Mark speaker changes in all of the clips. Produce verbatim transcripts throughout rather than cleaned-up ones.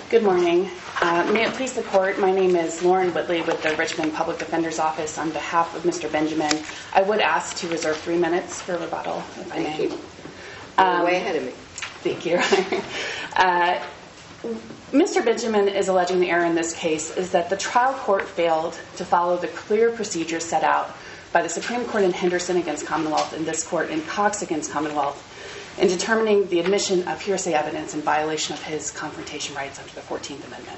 Speaker 1: Good morning. Uh, may it please the Court, my name is Lauren Whitley with the Richmond Public Defender's Office. On behalf of Mister Benjamin, I would ask to reserve three minutes for rebuttal, if I may.
Speaker 2: Thank you.
Speaker 1: Um,
Speaker 2: You're way ahead of me.
Speaker 1: Thank you. uh, Mister Benjamin is alleging the error in this case is that the trial court failed to follow the clear procedures set out by the Supreme Court in Henderson against Commonwealth and this Court in Cox against Commonwealth in determining the admission of hearsay evidence in violation of his confrontation rights under the fourteenth Amendment.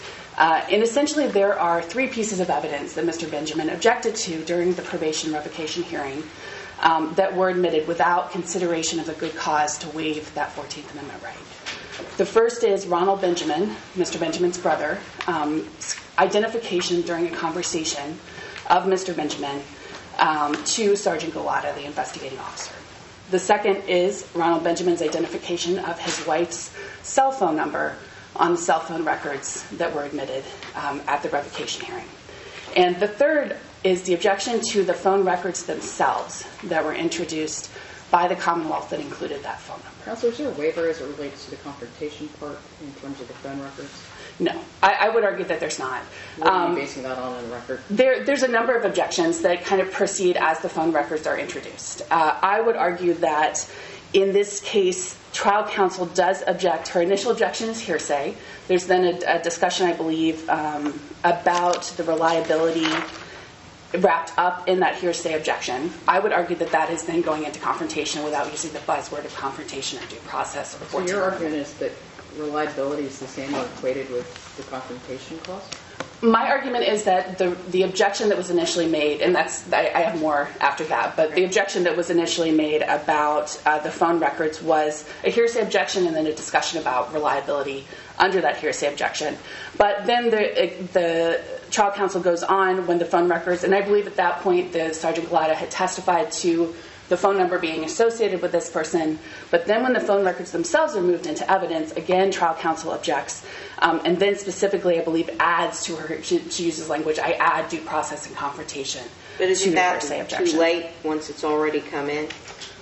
Speaker 1: Uh, and essentially, there are three pieces of evidence that Mister Benjamin objected to during the probation revocation hearing um, that were admitted without consideration of a good cause to waive that fourteenth Amendment right. The first is Ronald Benjamin, Mister Benjamin's brother, um, identification during a conversation of Mister Benjamin um, to Sergeant Gullotta, the investigating officer. The second is Ronald Benjamin's identification of his wife's cell phone number on the cell phone records that were admitted um, at the revocation hearing. And the third is the objection to the phone records themselves that were introduced by the Commonwealth that included that phone number.
Speaker 3: Counselor, is there a waiver as it relates to the confrontation part in terms of the phone records?
Speaker 1: No, I, I would argue that there's not.
Speaker 3: What are
Speaker 1: um,
Speaker 3: you basing that on in the record?
Speaker 1: There, there's a number of objections that kind of proceed as the phone records are introduced. Uh, I would argue that in this case, trial counsel does object. Her initial objection is hearsay. There's then a, a discussion, I believe, um, about the reliability wrapped up in that hearsay objection. I would argue that that is then going into confrontation without using the buzzword of confrontation or due process. Or
Speaker 3: so your argument is that reliability is the same or equated with the confrontation clause?
Speaker 1: My argument is that the the objection that was initially made, and that's I, I have more after that, but the objection that was initially made about uh, the phone records was a hearsay objection and then a discussion about reliability under that hearsay objection. But then the the trial counsel goes on when the phone records, and I believe at that point the Sergeant Gullotta had testified to the phone number being associated with this person. But then when the phone records themselves are moved into evidence, again, trial counsel objects. Um, and then specifically, I believe, adds to her, she, she uses language, I add due process and confrontation.
Speaker 2: But isn't that
Speaker 1: objection.
Speaker 2: too late once it's already come in?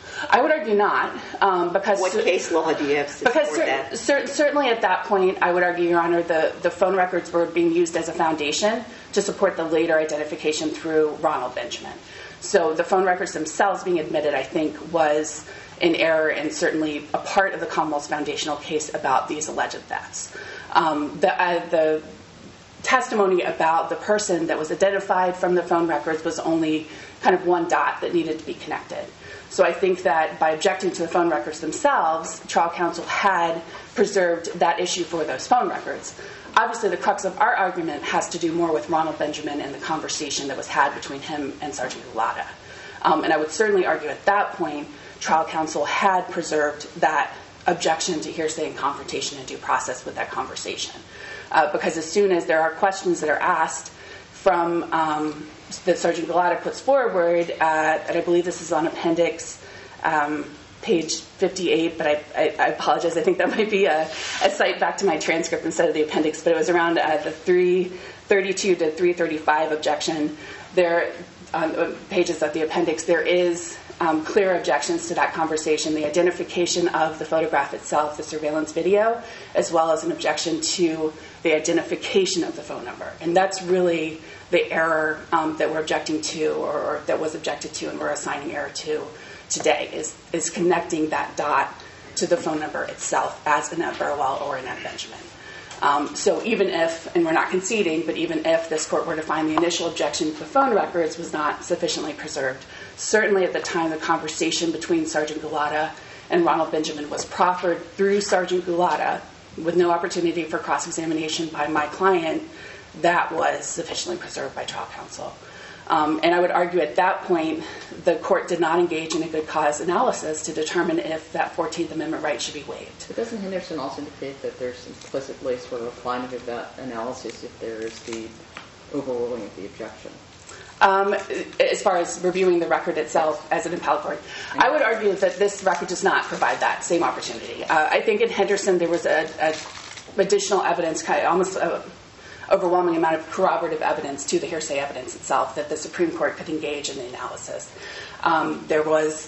Speaker 1: I would argue not. Um, because
Speaker 2: What case law do you have to support
Speaker 1: because cer-
Speaker 2: that?
Speaker 1: Cer- certainly at that point, I would argue, Your Honor, the, the phone records were being used as a foundation to support the later identification through Ronald Benjamin. So the phone records themselves being admitted, I think, was an error and certainly a part of the Commonwealth's foundational case about these alleged thefts. Um, the, uh, the testimony about the person that was identified from the phone records was only kind of one dot that needed to be connected. So I think that by objecting to the phone records themselves, trial counsel had preserved that issue for those phone records. Obviously, the crux of our argument has to do more with Ronald Benjamin and the conversation that was had between him and Sergeant Gullotta. Um, and I would certainly argue at that point, trial counsel had preserved that objection to hearsay and confrontation and due process with that conversation. Uh, because as soon as there are questions that are asked from um, that Sergeant Gullotta puts forward, uh, and I believe this is on appendix um, page fifty-eight, but I, I, I apologize. I think that might be a, a cite back to my transcript instead of the appendix, but it was around uh, the three thirty-two to three thirty-five objection. There, on pages of the appendix, there is um, clear objections to that conversation, the identification of the photograph itself, the surveillance video, as well as an objection to the identification of the phone number. And that's really the error um, that we're objecting to, or, or that was objected to and we're assigning error to today, is, is connecting that dot to the phone number itself as Annette Burwell or Annette Benjamin. Um, so even if, and we're not conceding, but even if this court were to find the initial objection to the phone records was not sufficiently preserved, certainly at the time the conversation between Sergeant Gullotta and Ronald Benjamin was proffered through Sergeant Gullotta with no opportunity for cross-examination by my client, that was sufficiently preserved by trial counsel. Um, and I would argue at that point, the court did not engage in a good cause analysis to determine if that fourteenth Amendment right should be waived.
Speaker 3: But doesn't Henderson also indicate that there's implicitly sort of a finding of that analysis if there is the overruling of the objection?
Speaker 1: Um, as far as reviewing the record itself as an appellate court, I would argue that this record does not provide that same opportunity. Uh, I think in Henderson there was a, a additional evidence, kind of almost a overwhelming amount of corroborative evidence to the hearsay evidence itself that the Supreme Court could engage in the analysis. Um, there was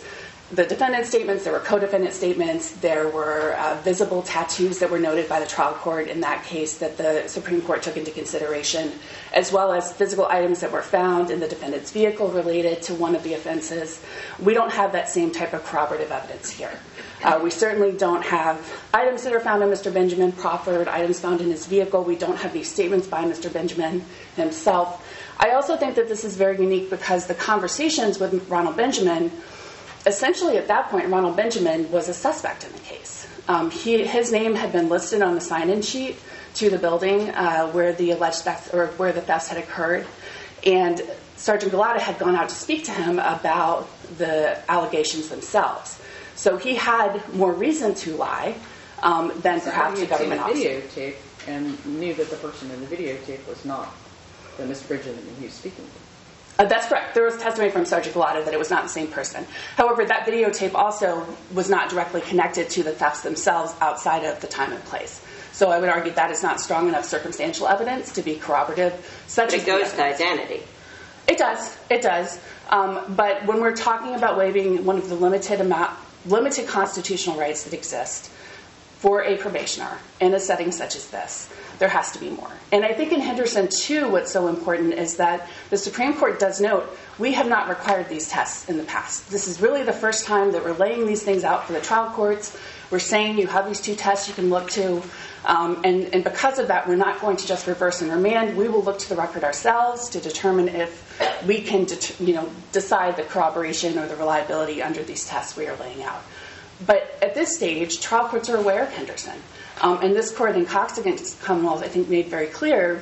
Speaker 1: the defendant's statements, there were co-defendant statements, there were uh, visible tattoos that were noted by the trial court in that case that the Supreme Court took into consideration, as well as physical items that were found in the defendant's vehicle related to one of the offenses. We don't have that same type of corroborative evidence here. Uh, we certainly don't have items that are found in Mister Benjamin proffered, items found in his vehicle. We don't have these statements by Mister Benjamin himself. I also think that this is very unique because the conversations with Ronald Benjamin, essentially at that point, Ronald Benjamin was a suspect in the case. Um, he, his name had been listed on the sign-in sheet to the building uh, where the alleged theft or where the thefts had occurred, and Sergeant Galata had gone out to speak to him about the allegations themselves. So he had more reason to lie um, than perhaps
Speaker 3: so
Speaker 1: a government
Speaker 3: officer.
Speaker 1: officer.
Speaker 3: Videotape and knew that the person in the videotape was not the Mister Benjamin he was speaking to.
Speaker 1: Uh, that's correct. There was testimony from Sergeant Galata that it was not the same person. However, that videotape also was not directly connected to the thefts themselves outside of the time and place. So I would argue that is not strong enough circumstantial evidence to be corroborative. Such
Speaker 2: But it goes to identity.
Speaker 1: It does. It does. Um, but when we're talking about waiving one of the limited amount, limited constitutional rights that exist for a probationer in a setting such as this, there has to be more. And I think in Henderson, too, what's so important is that the Supreme Court does note we have not required these tests in the past. This is really the first time that we're laying these things out for the trial courts. We're saying you have these two tests you can look to. Um, and, and because of that, we're not going to just reverse and remand. We will look to the record ourselves to determine if we can det- you know, decide the corroboration or the reliability under these tests we are laying out. But at this stage, trial courts are aware of Henderson. Um, and this court in Cox against Commonwealth, I think, made very clear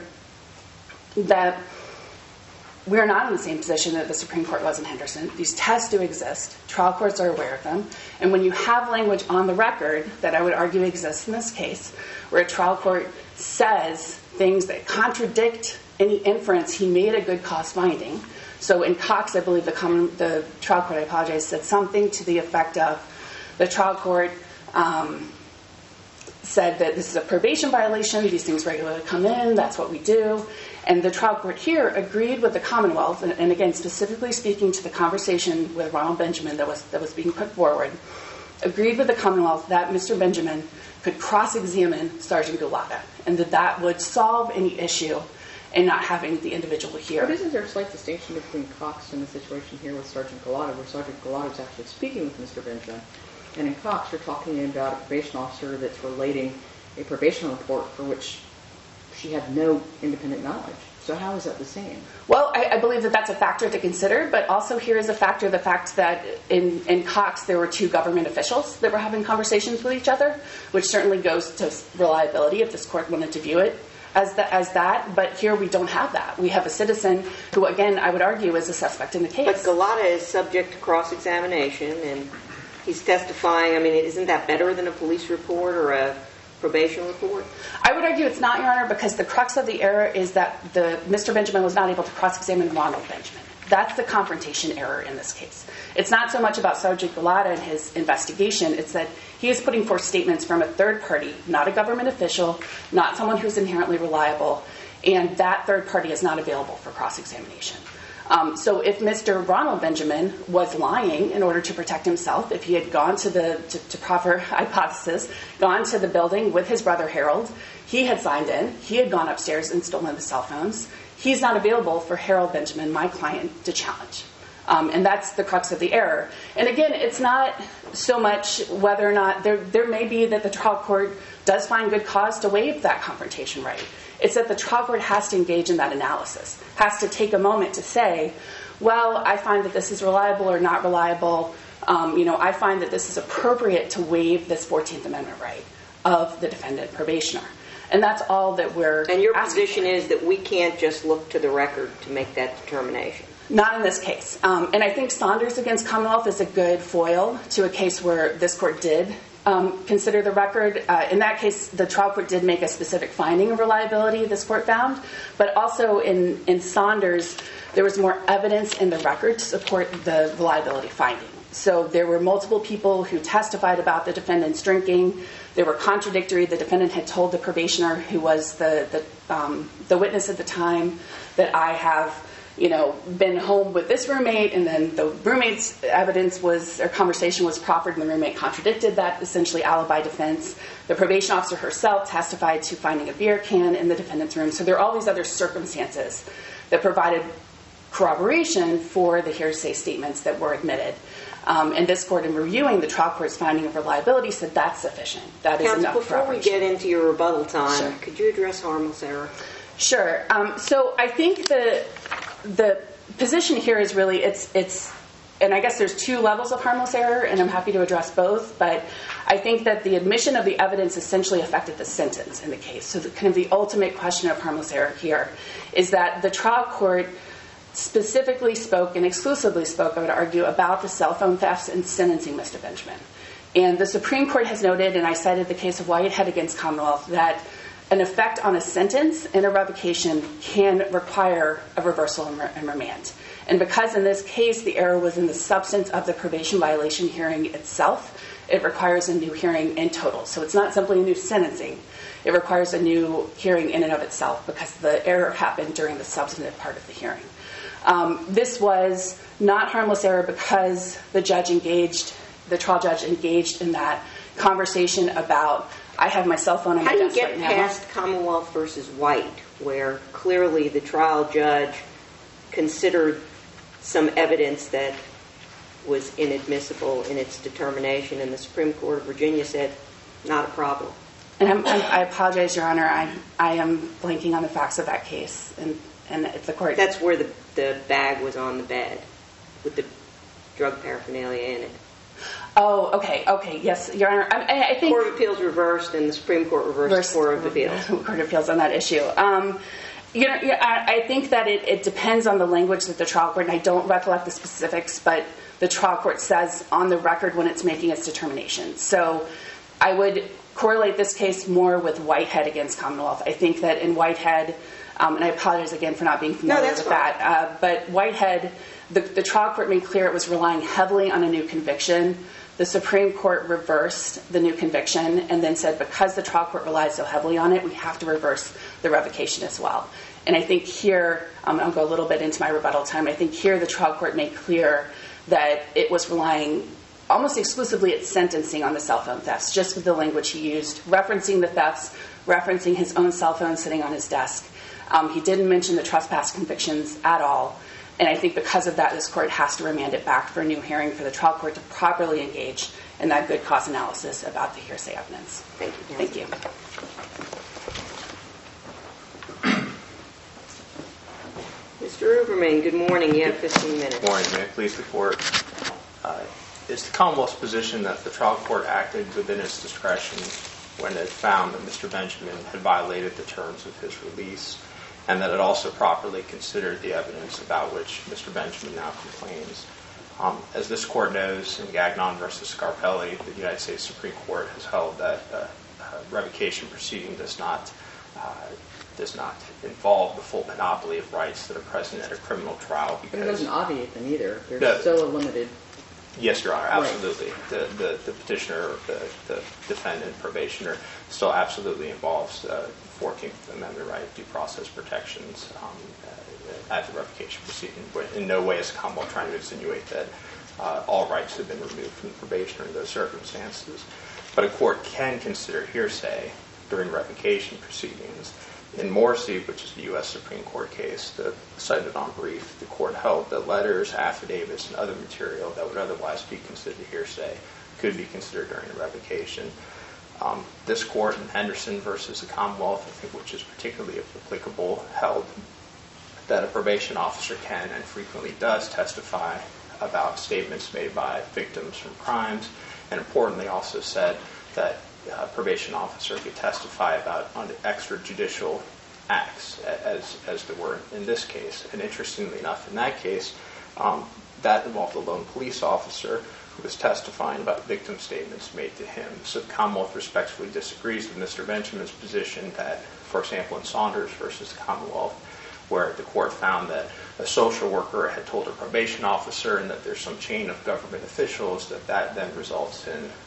Speaker 1: that we are not in the same position that the Supreme Court was in Henderson. These tests do exist. Trial courts are aware of them. And when you have language on the record that I would argue exists in this case, where a trial court says things that contradict any inference he made a good cause finding. So in Cox, I believe the, common, the trial court, I apologize, said something to the effect of the trial court um, said that this is a probation violation. These things regularly come in. That's what we do. And the trial court here agreed with the Commonwealth, and, and again, specifically speaking to the conversation with Ronald Benjamin that was that was being put forward, agreed with the Commonwealth that Mister Benjamin could cross-examine Sergeant Galata, and that that would solve any issue in not having the individual here.
Speaker 3: But isn't there a slight distinction between Cox and the situation here with Sergeant Galata, where Sergeant Galata is actually speaking with Mister Benjamin? And in Cox, you're talking about a probation officer that's relating a probation report for which she had no independent knowledge. So how is that the same?
Speaker 1: Well, I, I believe that that's a factor to consider, but also here is a factor, the fact that in, in Cox there were two government officials that were having conversations with each other, which certainly goes to reliability if this court wanted to view it as, the, as that. But here we don't have that. We have a citizen who, again, I would argue is a suspect in the case.
Speaker 2: But Galata is subject to cross-examination, and he's testifying. I mean, isn't that better than a police report or a probation report?
Speaker 1: I would argue it's not, Your Honor, because the crux of the error is that the Mister Benjamin was not able to cross-examine Ronald Benjamin. That's the confrontation error in this case. It's not so much about Sergeant Galata and his investigation. It's that he is putting forth statements from a third party, not a government official, not someone who's inherently reliable, and that third party is not available for cross-examination. Um, so if Mister Ronald Benjamin was lying in order to protect himself, if he had gone to the, to, to proper hypothesis, gone to the building with his brother Harold, he had signed in, he had gone upstairs and stolen the cell phones, he's not available for Harold Benjamin, my client, to challenge. Um, and that's the crux of the error. And again, it's not so much whether or not, there, there may be that the trial court does find good cause to waive that confrontation right. It's that the trial court has to engage in that analysis, has to take a moment to say, well, I find that this is reliable or not reliable. Um, you know, I find that this is appropriate to waive this fourteenth Amendment right of the defendant probationer. And that's all that we're
Speaker 2: And your
Speaker 1: asking
Speaker 2: position
Speaker 1: for.
Speaker 2: is that we can't just look to the record to make that determination?
Speaker 1: Not in this case. Um, and I think Saunders against Commonwealth is a good foil to a case where this court did um, consider the record. Uh, in that case, the trial court did make a specific finding of reliability, this court found. But also in, in Saunders, there was more evidence in the record to support the reliability finding. So there were multiple people who testified about the defendant's drinking. They were contradictory. The defendant had told the probationer, who was the, the, um, the witness at the time, that I have you know, been home with this roommate, and then the roommate's evidence was, or conversation was proffered, and the roommate contradicted that essentially alibi defense. The probation officer herself testified to finding a beer can in the defendant's room. So there are all these other circumstances that provided corroboration for the hearsay statements that were admitted. Um, and this court, in reviewing the trial court's finding of reliability, said that's sufficient. That is
Speaker 2: Counsel,
Speaker 1: enough
Speaker 2: before we
Speaker 1: corroboration.
Speaker 2: get into your rebuttal time,
Speaker 1: Sure.
Speaker 2: could you address harmless error?
Speaker 1: Sure. Um, so I think the the position here is really it's it's, and I guess there's two levels of harmless error, and I'm happy to address both. But I think that the admission of the evidence essentially affected the sentence in the case. So the, kind of the ultimate question of harmless error here is that the trial court specifically spoke and exclusively spoke, I would argue, about the cell phone thefts and sentencing Mister Benjamin. And the Supreme Court has noted, and I cited the case of Whitehead against Commonwealth, that an effect on a sentence and a revocation can require a reversal and remand. And because in this case the error was in the substance of the probation violation hearing itself, it requires a new hearing in total. So it's not simply a new sentencing. It requires a new hearing in and of itself because the error happened during the substantive part of the hearing. Um, this was not harmless error because the judge engaged, the trial judge engaged in that conversation about, I have my cell phone on my
Speaker 2: How do you
Speaker 1: desk
Speaker 2: get
Speaker 1: right now.
Speaker 2: past Commonwealth versus White, where clearly the trial judge considered some evidence that was inadmissible in its determination, and the Supreme Court of Virginia said, not a problem?
Speaker 1: And I'm, I'm, I apologize, Your Honor. I, I am blanking on the facts of that case, and and if the court.
Speaker 2: That's where the the bag was on the bed with the drug paraphernalia in it.
Speaker 1: Oh, okay, okay, yes, Your Honor. I, I think
Speaker 2: Court of Appeals reversed, and the Supreme Court reversed
Speaker 1: Reverse-
Speaker 2: the Court of Appeals.
Speaker 1: Court of Appeals on that issue. Um, you know, yeah, I, I think that it, it depends on the language that the trial court, and I don't recollect the specifics, but the trial court says on the record when it's making its determination. So I would correlate this case more with Whitehead against Commonwealth. I think that in Whitehead, um, and I apologize again for not being familiar
Speaker 2: No, that's
Speaker 1: with
Speaker 2: fine.
Speaker 1: that, uh, but Whitehead, the, the trial court made clear it was relying heavily on a new conviction. The Supreme Court reversed the new conviction and then said because the trial court relied so heavily on it, we have to reverse the revocation as well. And I think here, um, I'll go a little bit into my rebuttal time, I think here the trial court made clear that it was relying almost exclusively at sentencing on the cell phone thefts, just with the language he used, referencing the thefts, referencing his own cell phone sitting on his desk. Um, he didn't mention the trespass convictions at all. And I think because of that, this court has to remand it back for a new hearing for the trial court to properly engage in that good cause analysis about the hearsay evidence.
Speaker 2: Thank you,
Speaker 1: Thank you.
Speaker 2: Mister Uberman, good morning. You have fifteen minutes.
Speaker 4: Good morning. May it please the court. Uh, it's the Commonwealth's position that the trial court acted within its discretion when it found that Mister Benjamin had violated the terms of his release, and that it also properly considered the evidence about which Mister Benjamin now complains. Um, as this court knows, in Gagnon versus Scarpelli, the United States Supreme Court has held that uh, a revocation proceeding does not uh, does not involve the full panoply of rights that are present at a criminal trial.
Speaker 3: But it doesn't obviate them either. There's
Speaker 4: No.
Speaker 3: still a limited.
Speaker 4: Yes, Your Honor,
Speaker 3: Right.
Speaker 4: absolutely. The, the, the petitioner, the, the defendant, probationer, still absolutely involves uh, fourteenth Amendment right, due process protections um, uh, at the revocation proceeding. But in no way is the Commonwealth trying to insinuate that uh, all rights have been removed from the probationer in those circumstances. But a court can consider hearsay during revocation proceedings. In Morrissey, which is the U S Supreme Court case that cited on brief, the court held that letters, affidavits, and other material that would otherwise be considered hearsay could be considered during a revocation. Um, this court in Henderson versus the Commonwealth, I think, which is particularly applicable, held that a probation officer can and frequently does testify about statements made by victims from crimes, and importantly also said that Uh, probation officer could testify about on extrajudicial acts, as as there were in this case. And interestingly enough, in that case, um, that involved a lone police officer who was testifying about victim statements made to him. So the Commonwealth respectfully disagrees with Mister Benjamin's position that, for example, in Saunders versus the Commonwealth, where the court found that a social worker had told a probation officer and that there's some chain of government officials, that that then results in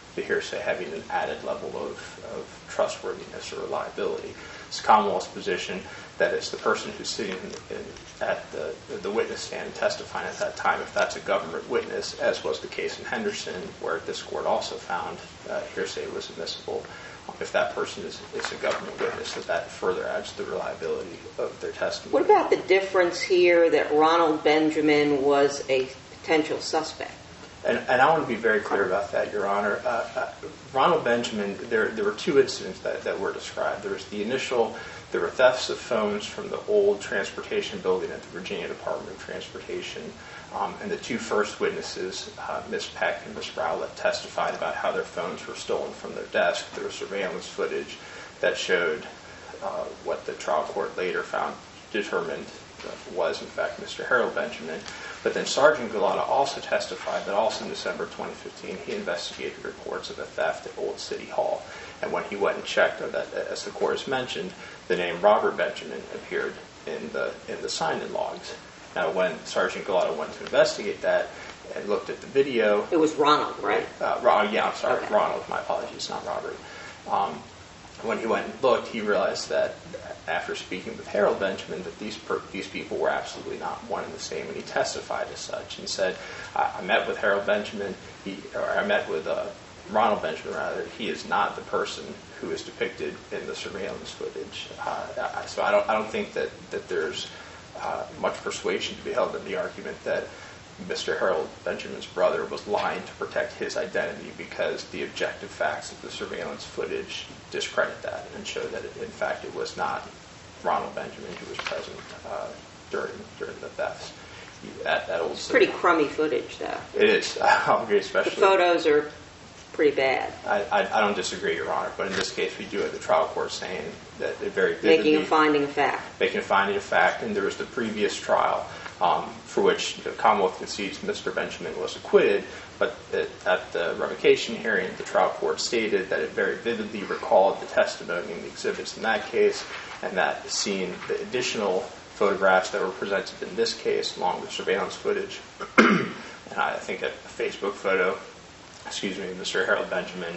Speaker 4: the hearsay having an added level of, of trustworthiness or reliability. It's Commonwealth's position that it's the person who's sitting in, in, at the, the witness stand and testifying at that time, if that's a government witness, as was the case in Henderson, where this court also found uh, hearsay was admissible, if that person is, is a government witness, that that further adds to the reliability of their testimony.
Speaker 2: What about the difference here that Ronald Benjamin was a potential suspect?
Speaker 4: And, and I want to be very clear about that, Your Honor. Uh, uh, Ronald Benjamin, there there were two incidents that, that were described. There was the initial, there were thefts of phones from the old transportation building at the Virginia Department of Transportation. Um, and the two first witnesses, uh, Miz Peck and Miz Rowlett, testified about how their phones were stolen from their desk. There was surveillance footage that showed uh, what the trial court later found, determined was, in fact, Mister Harold Benjamin. But then Sergeant Galata also testified that also in December twenty fifteen, he investigated reports of a theft at Old City Hall. And when he went and checked, that, as the court has mentioned, the name Robert Benjamin appeared in the in the sign-in logs. Now, when Sergeant Galata went to investigate that and looked at the video...
Speaker 2: It was Ronald, right?
Speaker 4: Uh, Ron, yeah, I'm sorry,
Speaker 2: Okay.
Speaker 4: Ronald. My apologies, not Robert. Um, when he went and looked, he realized that after speaking with Harold Benjamin, that these per, these people were absolutely not one and the same, and he testified as such and said, I, I met with Harold Benjamin, he, or I met with uh, Ronald Benjamin, rather. He is not the person who is depicted in the surveillance footage. Uh, I, so I don't, I don't think that, that there's uh, much persuasion to be held in the argument that Mister Harold Benjamin's brother was lying to protect his identity, because the objective facts of the surveillance footage discredit that and show that, it, in fact, it was not Ronald Benjamin who was present uh, during during the thefts. At, at Old City.
Speaker 2: Pretty crummy footage, though.
Speaker 4: It is. I'll agree, especially.
Speaker 2: The photos are pretty bad.
Speaker 4: I, I, I don't disagree, Your Honor, but in this case, we do have the trial court saying that it very vividly...
Speaker 2: Making a finding of fact.
Speaker 4: Making a finding of fact, and there was the previous trial um, for which the Commonwealth concedes Mister Benjamin was acquitted, but it, at the revocation hearing, the trial court stated that it very vividly recalled the testimony and the exhibits in that case, and that seeing the additional photographs that were presented in this case, along with surveillance footage, and I think a Facebook photo, excuse me, Mister Harold Benjamin,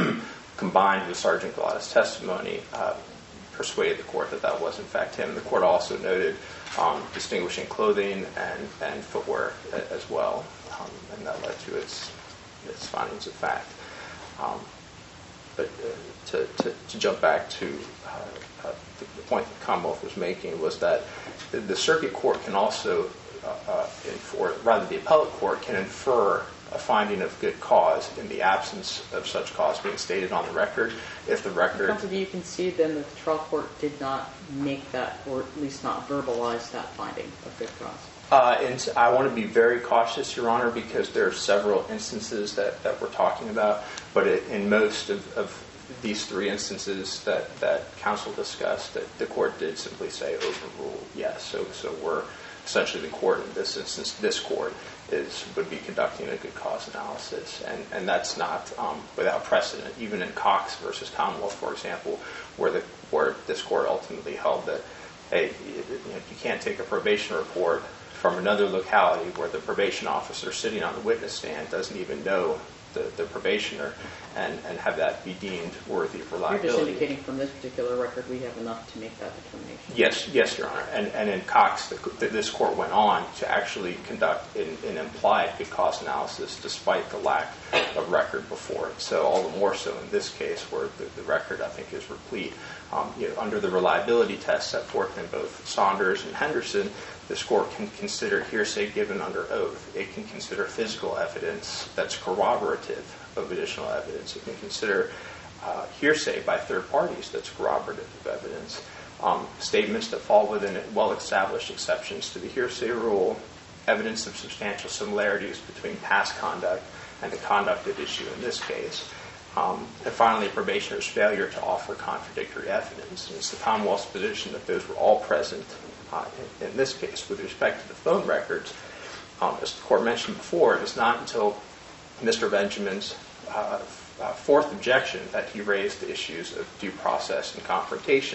Speaker 4: combined with Sergeant Galata's testimony, uh, persuaded the court that that was in fact him. The court also noted um, distinguishing clothing and, and footwear a, as well, um, and that led to its its findings of fact. Um, but uh, to, to, to jump back to uh, uh, the, the point that Commonwealth was making was that the, the circuit court can also, uh, uh, infer, rather the appellate court can infer a finding of good cause in the absence of such cause being stated on the record. If the record...
Speaker 3: Counsel, do you concede then that the trial court did not make that, or at least not verbalize that finding of good cause?
Speaker 4: Uh, and I want to be very cautious, Your Honor, because there are several instances that, that we're talking about, but it, in most of, of these three instances that, that counsel discussed, that the court did simply say overrule yes. So, so we're essentially the court in this instance, this court, is would be conducting a good cause analysis, and, and that's not um, without precedent. Even in Cox versus Commonwealth, for example, where the where this court ultimately held that, hey, you, you, know, you can't take a probation report from another locality where the probation officer sitting on the witness stand doesn't even know the, the probationer, and, and have that be deemed worthy of reliability.
Speaker 3: You're just indicating from this particular record we have enough to make that determination.
Speaker 4: Yes, yes, Your Honor. And, and in Cox, the, the, this court went on to actually conduct an, an implied good cause analysis despite the lack of record before it. So all the more so in this case where the, the record, I think, is replete. Um, you know, under the reliability test set forth in both Saunders and Henderson, this court can consider hearsay given under oath. It can consider physical evidence that's corroborative of additional evidence. It can consider uh, hearsay by third parties that's corroborative of evidence. Um, statements that fall within well-established exceptions to the hearsay rule, evidence of substantial similarities between past conduct and the conduct at issue in this case. Um, and finally, a probationer's failure to offer contradictory evidence. And it's the Commonwealth's position that those were all present uh, in, in this case. With respect to the phone records, um, as the court mentioned before, it was not until Mister Benjamin's uh, uh, fourth objection that he raised the issues of due process and confrontation.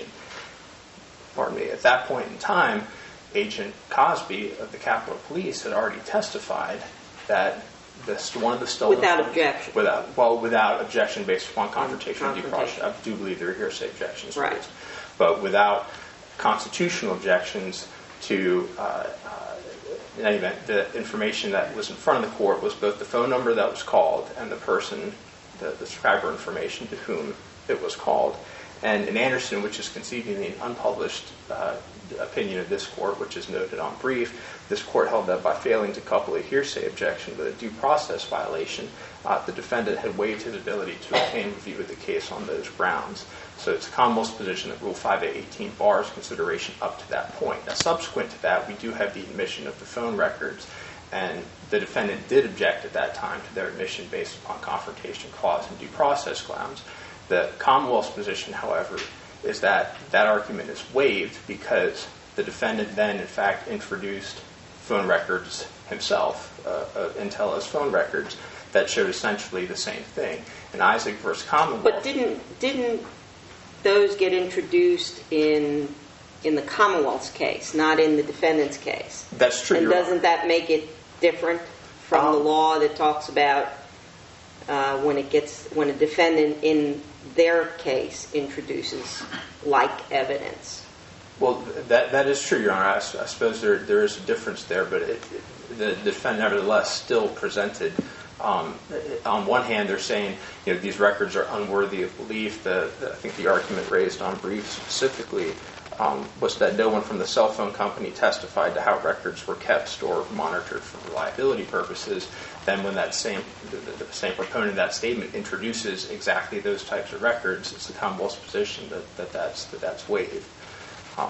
Speaker 4: Pardon me. At that point in time, Agent Cosby of the Capitol Police had already testified that this, one of the stolen
Speaker 2: Without
Speaker 4: phones-
Speaker 2: objection.
Speaker 4: Without, well, without objection based upon confrontation of due process.
Speaker 2: confrontation.
Speaker 4: I do believe there are hearsay objections
Speaker 2: Right.
Speaker 4: raised. But without constitutional objections to, uh, uh, in any event, the information that was in front of the court was both the phone number that was called and the person, the, the subscriber information to whom it was called. And in Anderson, which is conceiving an unpublished uh, opinion of this court, which is noted on brief, this court held that by failing to couple a hearsay objection with a due process violation, uh, the defendant had waived his ability to obtain review of the case on those grounds. So it's the Commonwealth's position that Rule five A eighteen bars consideration up to that point. Now, subsequent to that, we do have the admission of the phone records, and the defendant did object at that time to their admission based upon confrontation clause and due process grounds. The Commonwealth's position, however, is that that argument is waived because the defendant then, in fact, introduced phone records himself, uh, uh, Intel's phone records, that showed essentially the same thing. In Isaac versus Commonwealth...
Speaker 2: But didn't didn't those get introduced in in the Commonwealth's case, not in the defendant's case?
Speaker 4: That's true.
Speaker 2: And
Speaker 4: You're
Speaker 2: doesn't
Speaker 4: right.
Speaker 2: that make it different from
Speaker 4: Um,
Speaker 2: the law that talks about uh, when it gets when a defendant in their case introduces like evidence?
Speaker 4: Well, that that is true, Your Honor. I, I suppose there there is a difference there, but it, it, the defendant nevertheless still presented. Um, on one hand, they're saying, you know, these records are unworthy of belief. The, the I think the argument raised on brief specifically um, was that no one from the cell phone company testified to how records were kept, stored, monitored for reliability purposes. Then, when that same the, the same proponent of that statement introduces exactly those types of records, it's the Commonwealth's position that, that that's that that's waived. Um,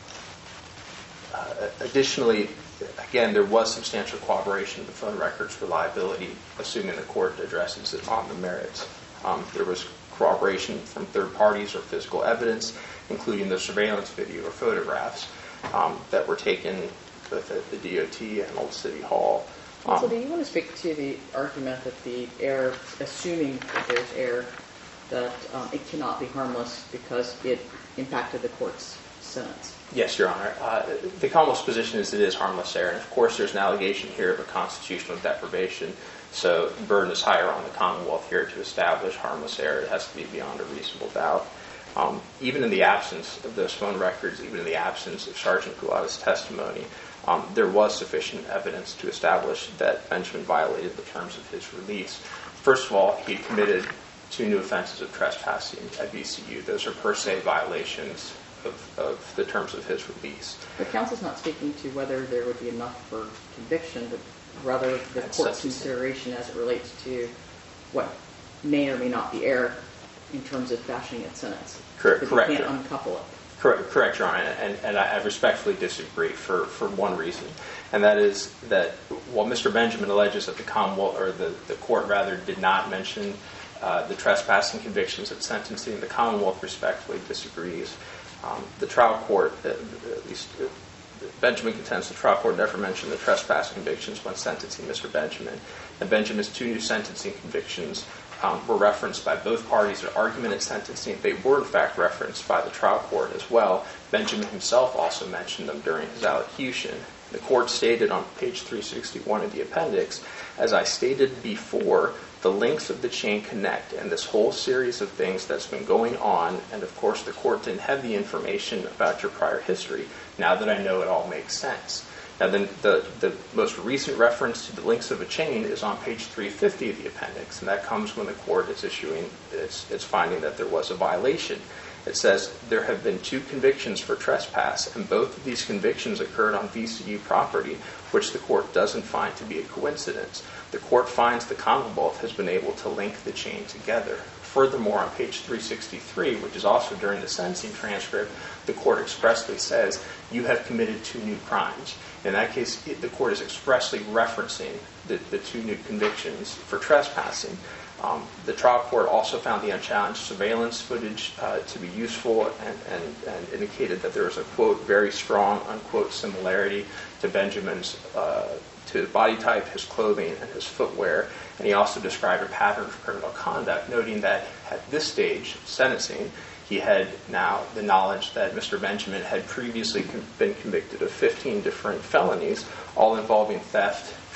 Speaker 4: uh, additionally, again, there was substantial corroboration of the phone records reliability, assuming the court addresses it on the merits. Um, there was corroboration from third parties or physical evidence, including the surveillance video or photographs um, that were taken both at the D O T and Old City Hall. Um,
Speaker 3: So do you want to speak to the argument that the error, assuming that there's error, that um, it cannot be harmless because it impacted the court's sentence?
Speaker 4: Yes, Your Honor. Uh, the Commonwealth's position is it is harmless error. And of course, there's an allegation here of a constitutional deprivation. So the burden is higher on the Commonwealth here to establish harmless error. It has to be beyond a reasonable doubt. Um, even in the absence of those phone records, even in the absence of Sergeant Gulada's testimony, um, there was sufficient evidence to establish that Benjamin violated the terms of his release. First of all, he committed two new offenses of trespassing at V C U. Those are per se violations Of, of the terms of his release.
Speaker 3: The counsel's not speaking to whether there would be enough for conviction, but rather the
Speaker 4: That's
Speaker 3: court's
Speaker 4: sentencing.
Speaker 3: consideration as it relates to what may or may not be error in terms of fashioning its sentence.
Speaker 4: Correct,
Speaker 3: But
Speaker 4: correct,
Speaker 3: you can't
Speaker 4: Your-
Speaker 3: uncouple it.
Speaker 4: Correct, correct, Your Honor, and, and I respectfully disagree for, for one reason, and that is that while Mister Benjamin alleges that the Commonwealth, or the, the court rather, did not mention uh, the trespassing convictions at sentencing, the Commonwealth respectfully disagrees. Um, the trial court, uh, at least uh, Benjamin contends the trial court never mentioned the trespass convictions when sentencing Mister Benjamin. And Benjamin's two new sentencing convictions um, were referenced by both parties in argument at sentencing. They were, in fact, referenced by the trial court as well. Benjamin himself also mentioned them during his allocution. The court stated on page three sixty-one of the appendix, as I stated before, the links of the chain connect, and this whole series of things that's been going on, and of course the court didn't have the information about your prior history. Now that I know, it all makes sense. Now then, the, the most recent reference to the links of a chain is on page three fifty of the appendix, and that comes when the court is issuing its, its finding that there was a violation. It says, there have been two convictions for trespass, and both of these convictions occurred on V C U property, which the court doesn't find to be a coincidence. The court finds the Commonwealth has been able to link the chain together. Furthermore, on page three sixty-three, which is also during the sentencing transcript, the court expressly says, you have committed two new crimes. In that case, it, the court is expressly referencing the, the two new convictions for trespassing. Um, the trial court also found the unchallenged surveillance footage uh, to be useful and, and, and indicated that there was a, quote, very strong, unquote, similarity to Benjamin's uh, to his body type, his clothing, and his footwear. And he also described a pattern of criminal conduct, noting that at this stage, sentencing, he had now the knowledge that Mister Benjamin had previously con- been convicted of fifteen different felonies, all involving theft,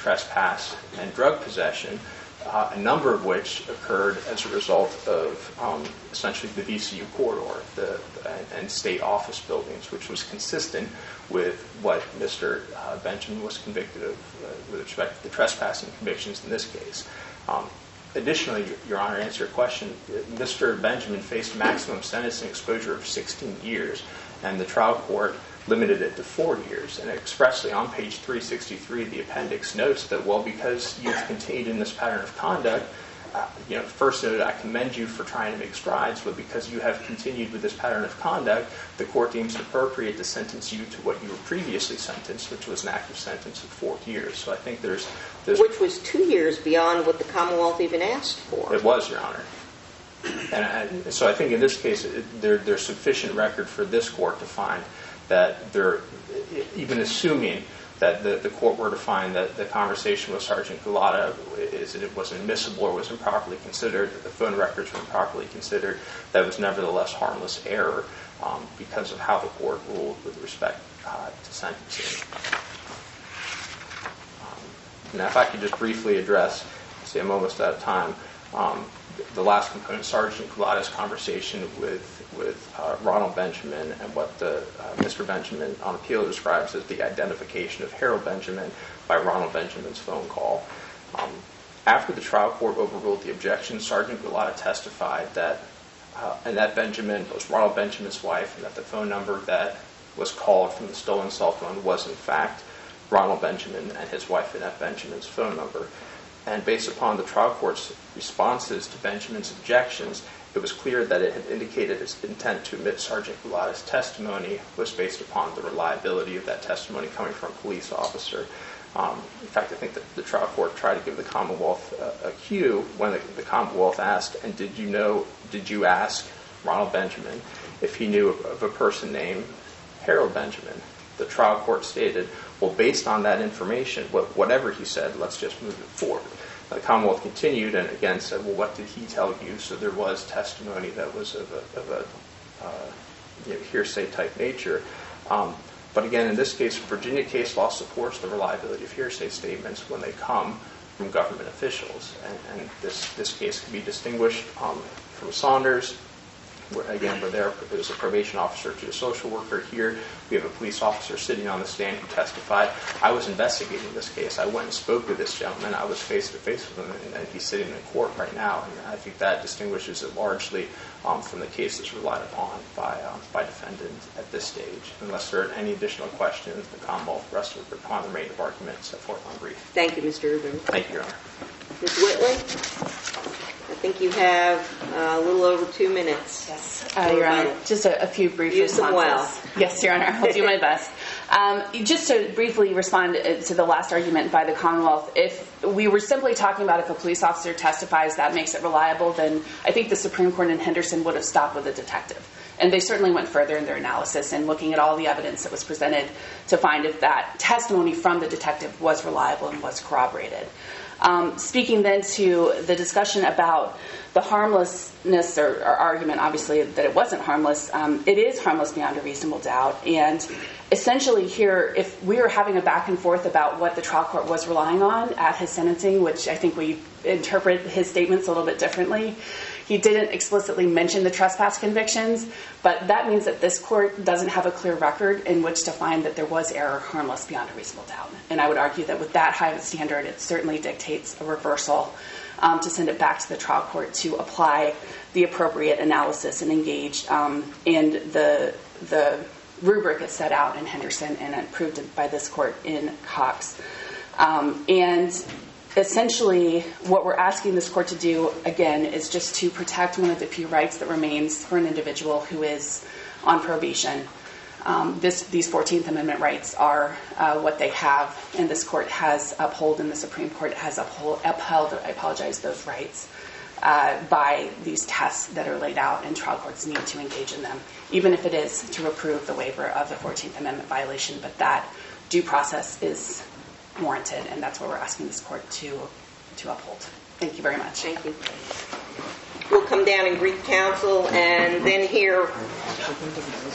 Speaker 4: trespass, and drug possession, uh, a number of which occurred as a result of um, essentially the V C U corridor the, the, and state office buildings, which was consistent with what Mister Uh, Benjamin was convicted of uh, with respect to the trespassing convictions in this case. Um, additionally, Your Honor, to answer your question, Mister Benjamin faced maximum sentencing exposure of sixteen years, and the trial court limited it to four years. And expressly on page three sixty-three, the appendix notes that, well, because you've continued in this pattern of conduct, uh, you know, first noted, I commend you for trying to make strides, but because you have continued with this pattern of conduct, the court deems it appropriate to sentence you to what you were previously sentenced, which was an active sentence of four years. So I think there's... there's
Speaker 2: Which was two years beyond what the Commonwealth even asked for.
Speaker 4: It was, Your Honor. And I, so I think in this case, it, there, there's sufficient record for this court to find that there, even assuming that the, the court were to find that the conversation with Sergeant Gullotta is that it was admissible or was improperly considered, that the phone records were improperly considered, that was nevertheless harmless error um, because of how the court ruled with respect uh, to sentencing. Um, now, if I could just briefly address, see, I'm almost out of time, um, the last component, Sergeant Gullotta's conversation with with uh, Ronald Benjamin and what the uh, Mister Benjamin on appeal describes as the identification of Harold Benjamin by Ronald Benjamin's phone call. Um, after the trial court overruled the objection, Sergeant Gullotta testified that uh, and that Benjamin was Ronald Benjamin's wife, and that the phone number that was called from the stolen cell phone was in fact Ronald Benjamin and his wife Annette Benjamin's phone number. And based upon the trial court's responses to Benjamin's objections, it was clear that it had indicated its intent to admit Sergeant Gullotta's testimony was based upon the reliability of that testimony coming from a police officer. Um, in fact, I think that the trial court tried to give the Commonwealth a, a cue when the, the Commonwealth asked, and did you know, did you ask Ronald Benjamin if he knew of, of a person named Harold Benjamin? The trial court stated, well, based on that information, what, whatever he said, let's just move it forward. The Commonwealth continued and again said, well, what did he tell you? So there was testimony that was of a, of a uh, you know, hearsay type nature. Um, but again, in this case, Virginia case law supports the reliability of hearsay statements when they come from government officials. And, and this, this case can be distinguished um, from Saunders. Where, again, where there was a probation officer to a social worker. Here, we have a police officer sitting on the stand who testified, I was investigating this case. I went and spoke with this gentleman. I was face-to-face with him, and, and he's sitting in court right now. And I think that distinguishes it largely um, from the cases relied upon by um, by defendants at this stage. Unless there are any additional questions, the Commonwealth rests upon the remainder of argument set forth on brief.
Speaker 2: Thank you, Mister Urban.
Speaker 4: Thank you, Your Honor.
Speaker 2: Miz Whitley? I think you have uh, a little over two minutes.
Speaker 1: Yes, uh, Your Honor. Just a, a few brief
Speaker 2: Use them
Speaker 1: responses.
Speaker 2: well.
Speaker 1: Yes, Your Honor. I'll do my best. Um, just to briefly respond to the last argument by the Commonwealth, if we were simply talking about if a police officer testifies that makes it reliable, then I think the Supreme Court in Henderson would have stopped with a detective. And they certainly went further in their analysis and looking at all the evidence that was presented to find if that testimony from the detective was reliable and was corroborated. Um, speaking then to the discussion about the harmlessness or, or argument, obviously, that it wasn't harmless, um, it is harmless beyond a reasonable doubt. And essentially here, if we were having a back and forth about what the trial court was relying on at his sentencing, which I think we interpret his statements a little bit differently, he didn't explicitly mention the trespass convictions, but that means that this court doesn't have a clear record in which to find that there was error harmless beyond a reasonable doubt. And I would argue that with that high of a standard, it certainly dictates a reversal um, to send it back to the trial court to apply the appropriate analysis and engage um, in the the rubric that's set out in Henderson and approved by this court in Cox. Um, and essentially, what we're asking this court to do, again, is just to protect one of the few rights that remains for an individual who is on probation. Um, this, these fourteenth Amendment rights are uh, what they have, and this court has upheld, and the Supreme Court has uphold, upheld, I apologize, those rights uh, by these tests that are laid out, and trial courts need to engage in them, even if it is to approve the waiver of the fourteenth Amendment violation. But that due process is warranted, and that's what we're asking this court to to uphold. Thank you very much.
Speaker 2: Thank you. We'll come down and greet counsel and then hear